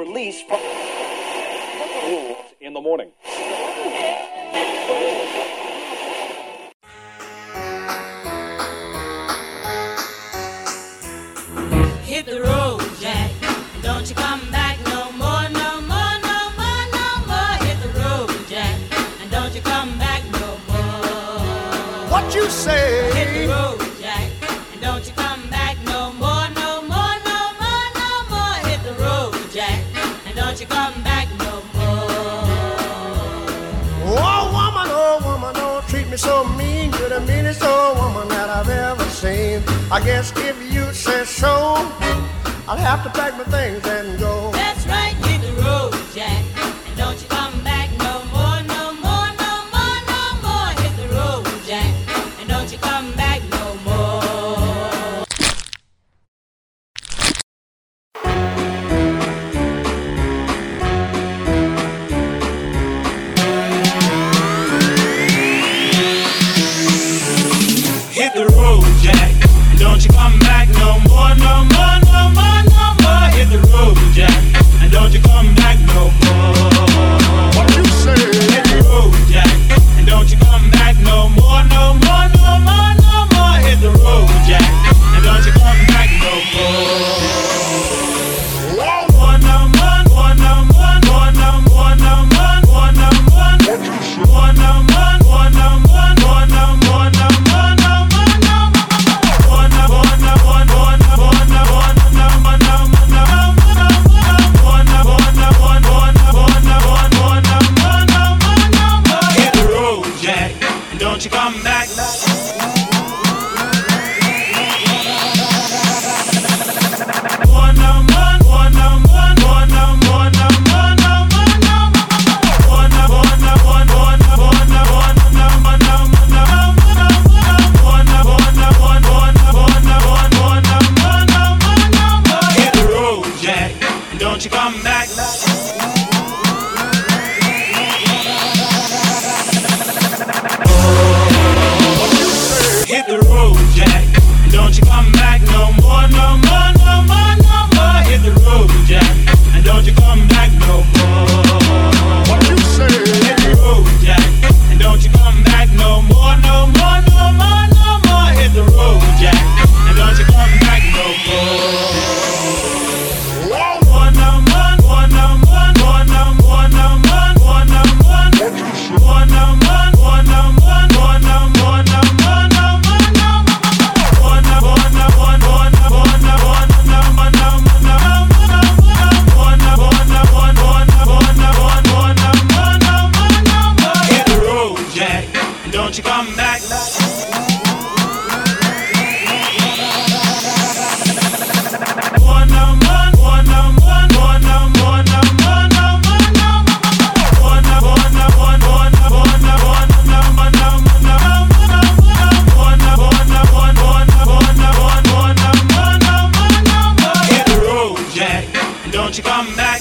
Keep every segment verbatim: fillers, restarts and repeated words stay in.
release from in the morning. Hit the road, Jack. Don't you come back no more, no more, no more, no more. Hit the road, Jack. And don't you come back no more. What you say? Hit the road, Jack. And don't you come back no more, no more, no more, no more. Hit the road, Jack. And don't you come back no more. Oh, woman, oh, woman, don't treat me so mean. You're the meanest old woman that I've ever seen. I guess if you say so, I'll have to pack my things and go. That's right, hit the road, Jack. And don't you come back no more, no more, no more, no more. Hit the road, Jack. And don't you come back no more. Hit the road, Jack. Don't you come back no more, no more, no more, no more. Hit the road, Jack. And don't you come back no more. What you say? Hit the road, Jack. And don't you come back no more, no more, no more, no more. Hit the road, Jack. And don't you come back no more. More, no more, more, no more, more, no more, no more, more, no more. More, no more, more, no more, more, no more, no more, no more, no Hit the road, Jack. Don't you come back. Don't you come back. Hit the road, Jack. Don't you come back no more, no more, no more, no more. Hit the road, Jack. And don't you come back no more. What you say? Hit the road, Jack. And don't you come back no more, no more, no more, no more. Hit the road, Jack. And don't you come back no more. Don't you come back. One no more, one no more, one no more, no more, no more, no more. One no more, no one, one no one, no one, no more, no more, no more, no more. One no more, no one, one no one, no one, one no more, no more, no more. Hit the road, Jack. Don't you come back.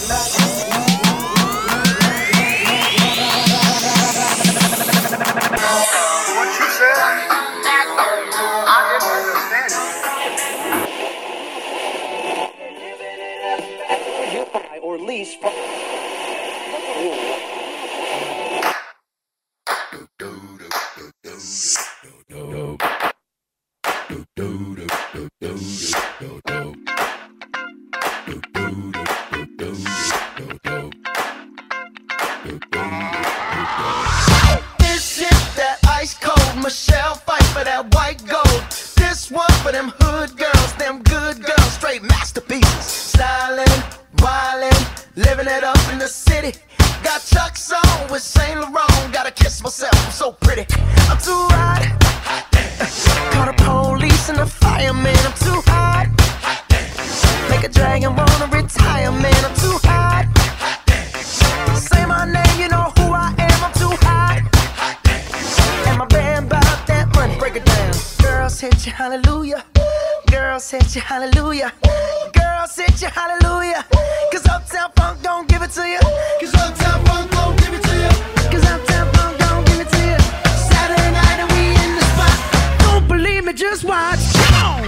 Or lease from This is that ice cold Michelle fight for that white gold. This one for them hood girls, them good girls, straight masterpieces. Styling, wildin', living it up in the city. Got Chuck's on with Saint Laurent. Gotta kiss myself, I'm so pretty. I'm too hot. Call the police and the fireman. I'm too hot. Make a dragon wanna retire, man. I'm too hot. Say my name, you know who I am. I'm too hot. And my band bout that money. Break it down. Girls hit you, hallelujah. Girls hit you, hallelujah. Girls hit you, hallelujah. Cause Uptown Funk don't give it to you. Cause Uptown Funk don't give it to you. Cause Uptown Funk don't give it to you. Saturday night and we in the spot. Don't believe me, just watch. Come on.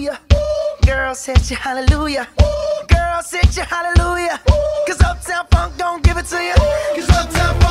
hallelujah. Girl, set you hallelujah. Girl, set you hallelujah. Cause Uptown Funk don't give it to you. Cause Uptown Funk